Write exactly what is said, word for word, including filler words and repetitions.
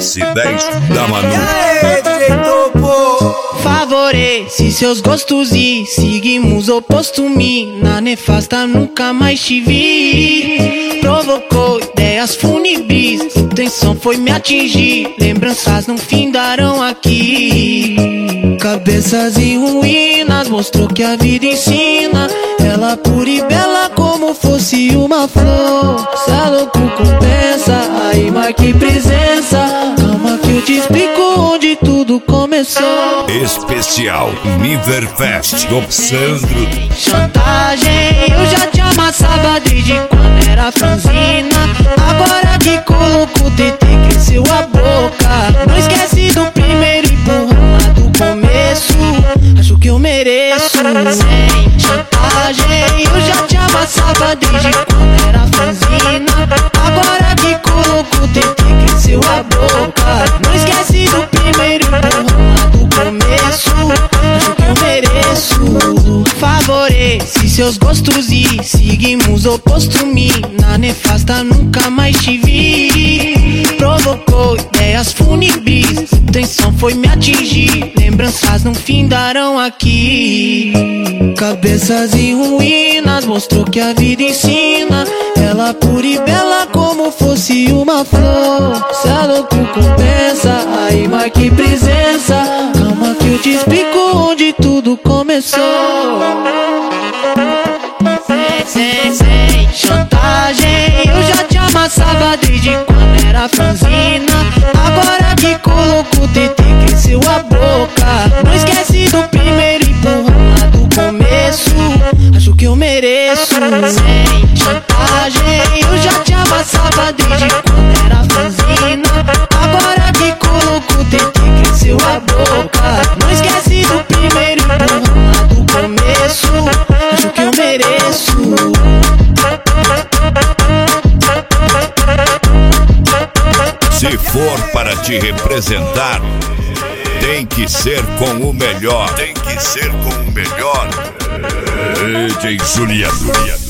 S dez da Manu. Favorece seus gostos e seguimos oposto. Mina nefasta, nunca mais te vi. Provocou ideias fúnebres, intenção foi me atingir. Lembranças não findarão aqui. Cabeças em ruínas, mostrou que a vida ensina. Ela pura e bela como fosse uma flor. Cê é louco, compensa, aí marque presença. Calma que eu te explico onde tudo começou. Especial Niverfest do Sandro. Chantagem, eu já te amassava desde quando era franzina. Agora que colocou o T T, cresceu a boca. Não esquece do primeiro empurrão lá do começo. Acho que eu mereço. Sem chantagem, eu já te amassava desde quando era franzina. Agora que colocou o T T, cresceu a boca. Não esquece do primeiro empurrão lá do começo. Acho que eu mereço. Favorece seus gostos e seguimos oposto. Mina nefasta, nunca mais te vi. Provocou ideias fúnebres, intenção foi me atingir. Lembranças não findarão aqui. Cabeças em ruínas, mostrou que a vida ensina. Ela pura e bela como fosse uma flor. Cê é louco, compensa, aí marque presença. Calma que eu te explico onde tudo começou. Sem, sem, sem chantagem, eu já te amassava desde quando era franzina. Agora que colocou o T T, cresceu a boca. Não esquece do primeiro empurrão lá do começo. Acho que eu mereço. Sem chantagem, eu já te amassava desde quando era franzina. Agora que colocou o T T, cresceu a boca. Não esquece do primeiro empurrão lá do começo. Acho que eu mereço. Se for para te representar, tem que ser com o melhor. Tem que ser com o melhor. D J Juliano.